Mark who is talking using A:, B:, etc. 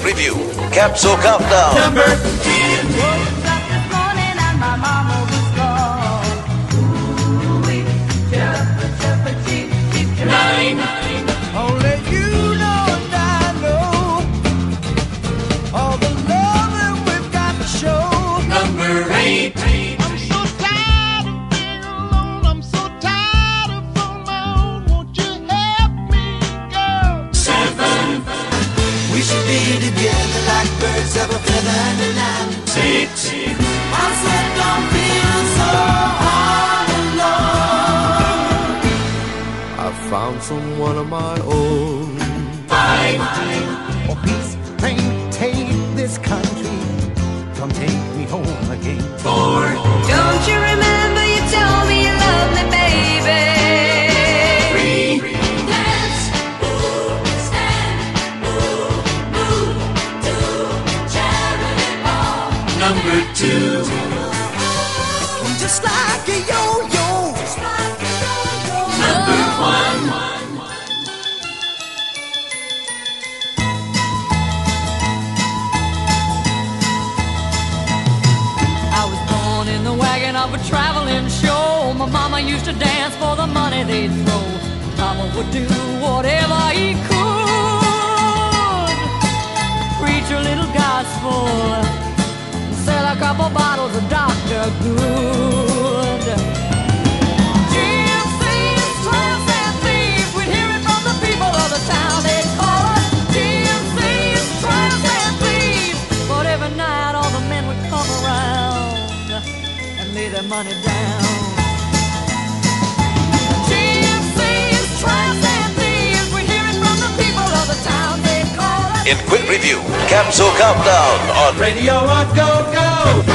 A: quick review, Capsule Countdown.
B: Number 10.
C: Woke up this morning and my mama was gone. Ooh-wee, chirpa, cheep, cheep, chirpa.
B: 9.
D: Only you know and I know all the love that we've got to show.
B: Number 8.
D: I'm so tired of being alone. I'm so tired of on my own. Won't you help me, girl?
B: 7.
E: We should be together like birds of a feather and a lamb.
B: 6.
E: I said don't feel so all alone.
F: I found someone of my own.
B: 5.
D: For peace, maintain this country. Come take me home again.
B: 4.
C: Don't you remember you told me you loved me, baby?
B: 3.
E: Dance, move, stand, move to charity ball.
B: Number 2.
D: Just like a yo-yo.
B: Number 1.
C: I was born in the wagon of a traveling show. My mama used to dance for the money they'd throw. Papa would do whatever he could. Preach a little gospel, sell a couple bottles of Dr. Good. Gypsies, tramps, and thieves, we'd hear it from the people of the town. They'd call us gypsies, tramps, and thieves. But every night all the men would come around and lay their money down. Gypsies, tramps, and thieves, we'd hear it from the people of the town. They'd call us
A: In quick review, Capsule Countdown on
B: Radio on Go Go.